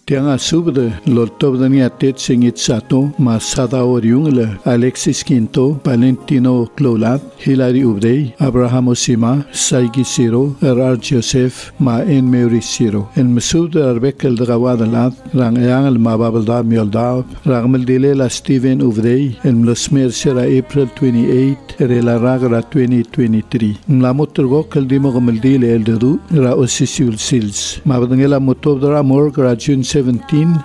Tianga subde loltobdani atet singit sato masada oriungla Alexis Quinto, Valentino Clolat, Hilary Ubrey, Abraham Osima, Saigi Siro, Erar Joseph, Ma en Mary Siro. El mesubde arbekel drawadalat, rang eangel mababelda miolda, rangmeldile la Steven Ubrey, el mlosmer sera April 28, rela ragra 2023. Mlamoturgokel dimogomeldile el dedu, ra osisiul sils. Mabdangela motobdra morgra June 17,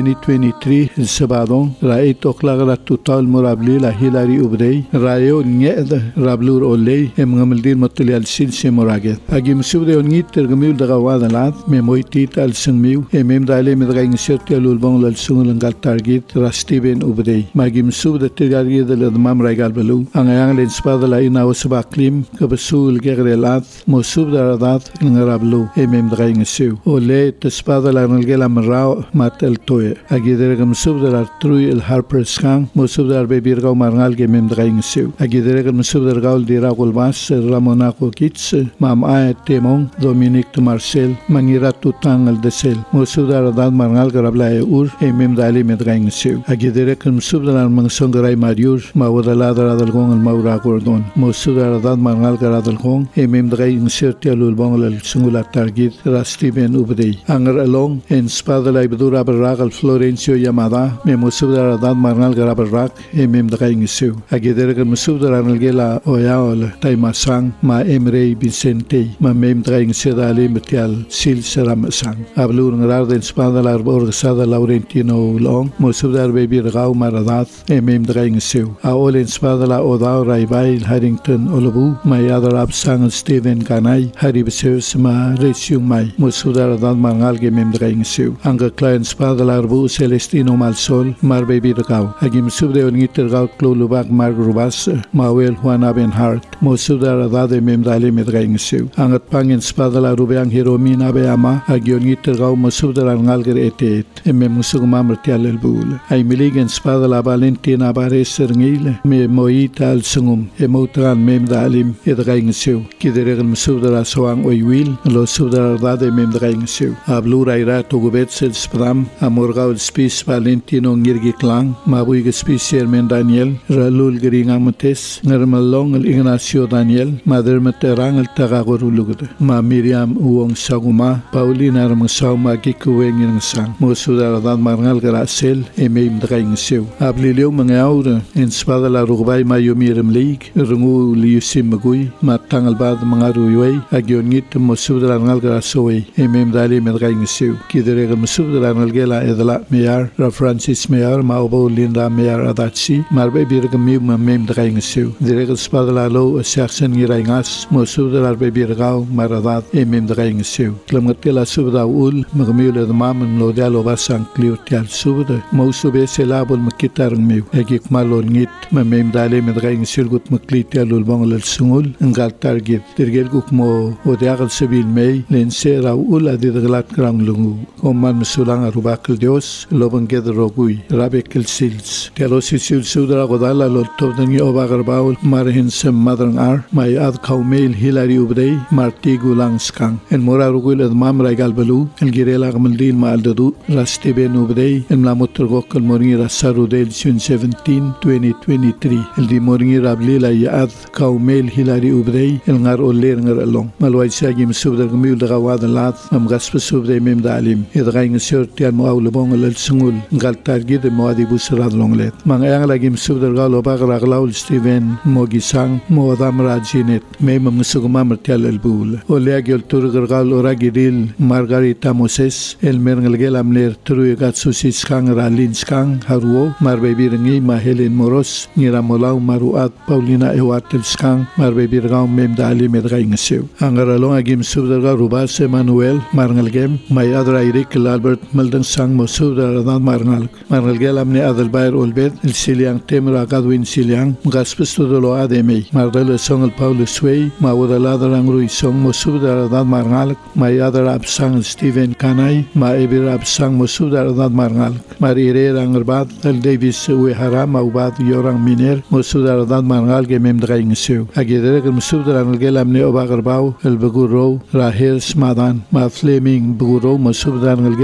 2023 el sabadon ra 8 o'clock ra total morabli la Hilary Ubrey rayo nyed rablur oley emngamildin motli al silse moraget agim subde ongit tergamil daga wadalat memoitit al sungmiu dale medga inserti al ulbong lal sungul ngal target ra Steven Ubrey magim subde tergari del admam ragal belu angayang len spada la ina osba klim kabesul gegrelat mosub daradat ngarablu daga insiu ole tespada la ngelgela mrao matel Agidregam subdar trui el Harper Skang, Mosubdar Bebirgau Marnal Gemem Drainsiu. Agidregam subdar Gaul di Ragul Mas, Ramonaco Kitz, Mam Aet Temon, Dominic de Marcel, Mangira Tutang el Desel, Mosubdar Dad Marnal Garablae Ur, Emem Dali Medrainsiu. Agidregam subdar Mangsongarai Mariur, Mawadalada Radalgon el Maura Gordon, Mosubdar Dad Marnal Garadalgon, Emem Drainsiu Tialulbong el Sungula Targit, Rastiben Ubrey. Anger along, en Spadala Ibdura Barragal Florencio Yamada, Memusubdar Dad Marnal Garabarak, Drainsiu. Agidregam Musubdar Angela Oyaol, Taimasang, Ma Emre Vicente, Ma Drainsiu Dali Metial, Sil Seramasang. Ablur Ngarden Spadala Orgasada Laurentino Long, Musubdar Baby Rau Maradat, Drainsiu. Aol in Spadala Odao Raibai, Harrington Olobu, Mayadar Absang Stephen Kanai, Haribseus Ma Resium Mai, Musubdar Dad Marnal Drainsiu. Anga Client Spadala Arbu Celestino Malsol, Mar Baby Ragau. Agim Subde Onitergau Clolubak Mar Rubas, Mawel Juan Abenhart, Mosudar Adade Memdali Medrainsiu. Angat Pangin Spadala Rubeang Hiromin Abeama, Agionitergau Mosudar Ngalger Etet, Musugma Martial El Bul. I Miligan Spadala Valentina Baresernil, Me Moita Al Sungum, Emotran Memdalim, Edrainsiu, Kidereg Musudar Soang Oywil, Lo Sudar Adade Memdrainsiu. Ablura Ira Togubetsel Spram, Amorgau Spis Valentino Ngirgi Klang, Mabuig Spicier Men Daniel, Ralul Geringang Mates, Nermalong El Ignacio Daniel, Mader Materang El Tagagorulugde, Ma Miriam Uong Saguma, Paulina Armasaw Magikuweng ng Sang, Mosudar Dad Marnal Garasel, Emeim Drainsiu. Abliliw mga aura, en Spada la Rugbay Mayomiram League, Rungu Liusim Magui, Matangal Bad mga Ruyuay, Agyongit Mosudar Ngal Garasoway, Emeim Dali Medrainsiu. Kidereg Mosudar Ngalgela Edla Mayor, Ra Francis Mayor, Maubo Linda Mayor Adachi, Marbe Birgamiu Mem Drainsiu. Direg Spada Lo Saxon Girangas, Mosudar Arbe Birgau, Maradat, Emem Drainsiu. Klamatela Subda Ul, Magmule the Mam and Lodalo Basang Cliotial Subda, Mosube Selabul Makitar Mew, Egik Malon Nit, Mem Dale Medrainsiu Gut Maklitial Ulbong El Sungul, Ngal Target, Dirgel Gukmo, Odiagal Seville May, Lensera Ula Didglat Gram Lungu, Oman Sulang Arubakal Dios, Loban Gedrogui, Rabekil Sils, Telosisil Sudra Godala, Lotobani Obagarbaul, Marhinsem Madran Ar, my Ad Kaumail Hilary Ubrey, Martigu Langskang, and Morarugul at Mam Ragal Balu, and Girela Maldin Maldadu, Rastiben Ubrey, and Lamoturgokal Moringira Sarudel June 17, 2023, El Di Moringira Blila Yad Kaumail Hilary Ubrey, El Ngar Oler Along, Malwaisagim Subda Gamil Rawadalat, Amgaspa Subde Mem Dalim, Edraing Surtian Moaulabong El Sungul, Galtargid Moadibus Radlonglet, Mangayang Lagim Subdergal Obagraglaul Steven Mogisang, Moadam Rajinet, Mem Musugma Martial El Bul, Oleagil Turgal Oragidil, Margarita Moses, El Merngel Amler Truigatsusis Kang Ralinskang, Haruo, Marbebirangi, Mahelen Moros, Niramolau Maruat, Paulina Ewatel Skang, Marbebirgau Mem Dali Medrainsiu. Angaralong Agim Subdergal Rubas Emanuel, Marngelgem, Mayadra Eric Albert Melden Sang Mosudar Adad Marngal, Marngelgel Amne Adelbair Olbet, El Siliang Temra Gadwin Siliang, Gaspes Tudolo Ademei, Mardel Song El Paulo Sway, Maudalada Rangui Song Mosudar Adad Marngal, Mayadra Absang Stephen Kanai, Ma Ebir Absang Mosudar Adad Marngal, Marire Rangerbad, El Davis Wehara, Maubad Yorang Miner, Mosudar Adad Marngal Gemem Drainsiu. Agidreg Mosudar Angel Amne Obagarbau, El Beguro, Rahel Smadan, Ma Fleming Beguro, Mosudar Angel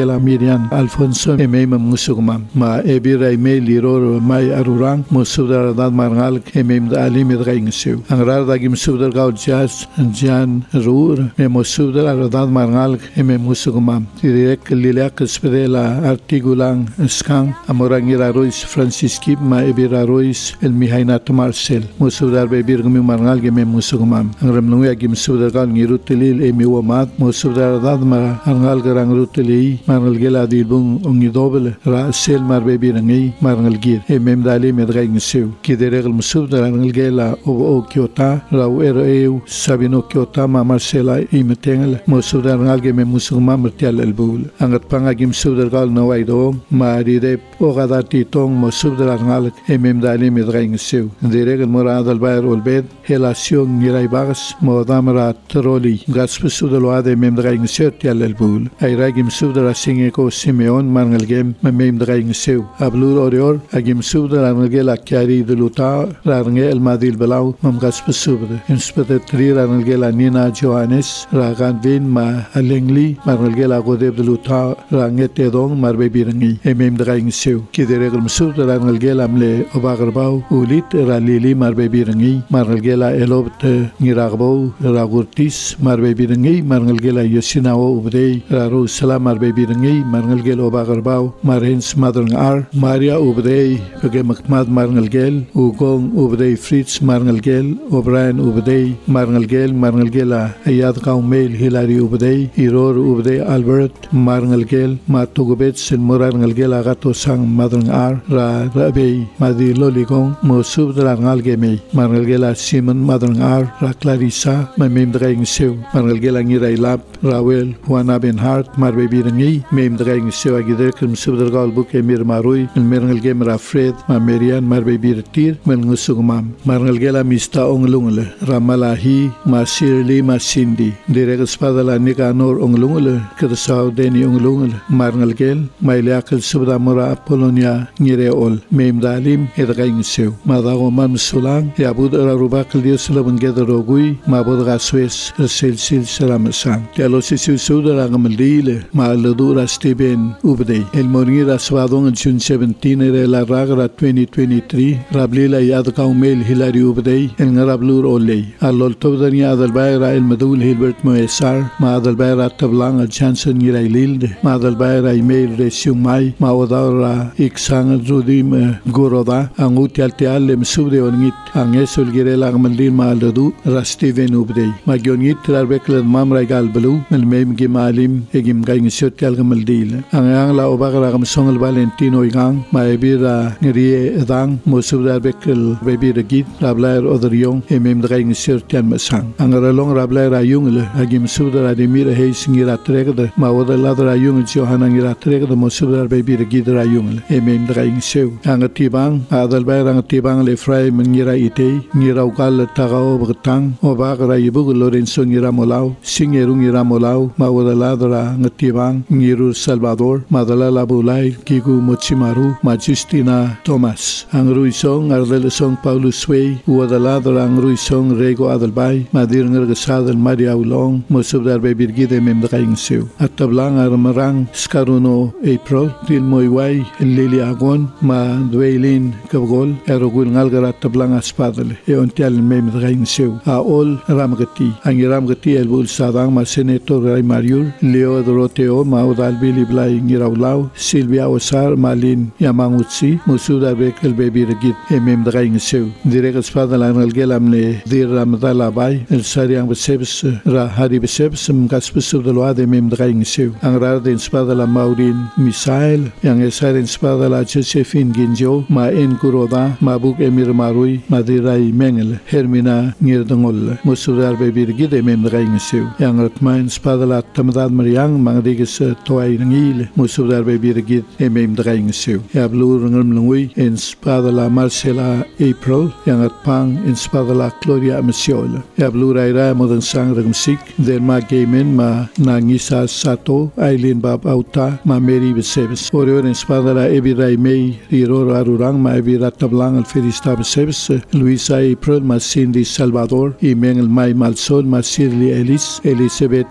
Marcela Miriam Alfonso musugmam ma ebira email liror mai arurang musudar dad marngal da alim edgaingsiu angrar dagim sudar gaul jas jan rur musudar dad marngal musugmam direk lilak spedela artigulang skang amorangira rois francisci ma ebira rois el mihainat marcel musudar bebir gumi marngal musugmam angram lungu agim sudar gaul ngirutilil wamat musudar dad marngal garang rutili marngal gela dilbung ongidobel ra sel mar bebirangi marngal gir dali medgaingsiu kidereg musudar marngal gela o kyota ra eu sabino kyota ma marcela imetengel musudar marngal musugmam mertial elbul angat pangagim sudar gal nawaido maride ogadati tong musudar marngal dali medgaingsiu direg murad al bayr ulbed helasion ngirai bagas modamra troli gasp sudar wade medgaingsiu tial elbul ayragim sudar singeko simeon marngal gem medgaingsiu ablur orior agim sudar marngal gela kyari deluta range el madil belau gasp sudar inspector tri marngal gela nina johannes ragan vin ma alengli marngal gela godeb deluta range tedong marbe birangi medgaingsiu kidereg sudar marngal gela mle obagbau ulit ralili marbe birangi marngal gela elobt ngiragbau ragurtis marbe birangi marngal gela yosinao ubdei raru salam marbe birangi marngal gela obagbau marens madrang ar maria ubdei pege makmad marngal gel ugong ubdei fritz marngal gel o'brien ubdei marngal gela ayad qaumel hilary ubdei iror ubdei albert marngal gel matugobet sen marngal gela gato sang madrang ar ra rabei madilo ligong mosub drangal geme marngal gela simon madrang ar ra clarissa mem draing seu marngal gela ngirai lab rawel juana ben hart marbe birangi mem draing seu agidek sub gal buk emir marui marngal gem ra fred ma merian marbe birtir men ngusugmam marngal gela mista onglungle ramalahi ma sirli ma sindi direk spadala nikanor onglungle kersau deni onglungle marngal gel mailiakal subda mura polonia ngire ol mem dalim edgaing seu madago man sulang yabud rubakal dios laban gedrogui mabud gaswes silsil salamsan tealosis sudara gamaldile ma ladura steven ubdei el morir aswadon June 17 de la ragra 2023 rablila yad kaumel hilary ubdei el ngarablur olei alol tobdani adal bayra el madul hilbert moesar ma adal bayra tablang al chanson ngiraililde ma adal bayra email resumai ma odara iksang rudim goroda angut yaltial subde onit angesul girela gamaldin ma aldu rasteven ubdei ma gyonit trarbekl mamra gal blu mel mem gimalim egim gaing sotyal gamaldil ang la obagra gam songal valentino igang ma ebira ngrie edang mosubdar bekel bebira git rablair odriong emem draing sotyal masang angaralong rablair ayungle agim subdar ademira heis ngira tregde ma odaladra ayung johana ngira tregde mosubdar bebira git rayungle emem draing seu angatibang adal bayrang tibang le fray ngira ite ngira ukal tagao bgtang obagra yibug lorenzo ngira molau singerung ngira molau ma odaladra ngatibang ngiru salvador madala labulai kigu mochimaru majustina thomas angruisong ardelesong paulus way odaladra angruisong rego adalbai madir ngergesadel maria ulong mosubdar bebirgide memdraing seu atablang armarang skaruno april til moiwai lili agon ma dweilin kabgol erogul ngalgara tablang aspadale e ontial memdraing seu a ol ramgati angiramgati elbul sadang ma senator ray mariul leo doroteo ma odal bili blai ngiraulau silvia osar malin yamangutsi musudar bekel bebirgit memdraing seu direk aspadala ngalgelamle dir ramdala bai el sariang besebs ra hari besebs mgaspesu delwade memdraing seu angrar den spadala maurin misael yang esaren spadala josephine ginjo ma en kuroda mabuk emir marui madirai mengel hermina ngirdongol musudar bebirgit memdraing seu yang ratmain spadala tamdad mariang mangdigis toai ngil musudar bebirgit memdraing seu ya blur ngelmlungui en spadala marcela april yang atpang en spadala gloria mesiol ya blur aira modern sang ragmsik der ma gemen ma nangisa sato aileen bab auta ma mary besebs orior en spadala ebirai mei riror arurang ma ebira tablang al ferista besebs luisa april ma cindy salvador y mengel mai malsol ma sirli elis elizabeth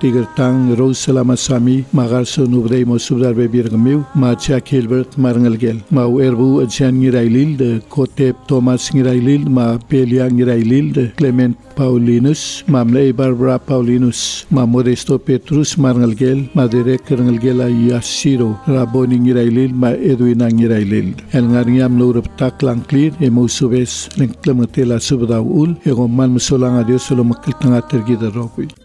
tigertang Rose Salamasami magarso nubrey mo subdar bebir gamiu ma Jack Hilbert marangalgel ma erbu adjan ngirailil de Kotep Thomas ngirailil ma Pelia ngirailil de Clement Paulinus mamlay Barbara Paulinus ma Modesto Petrus marangalgel ma Derek ngalgel Yasiro Raboni ngirailil ma Edwina ngirailil el ngarniam lurap taklang clear emo subes lengklamatela subdaul ego man musolang adios solo makiltanga tergida rokui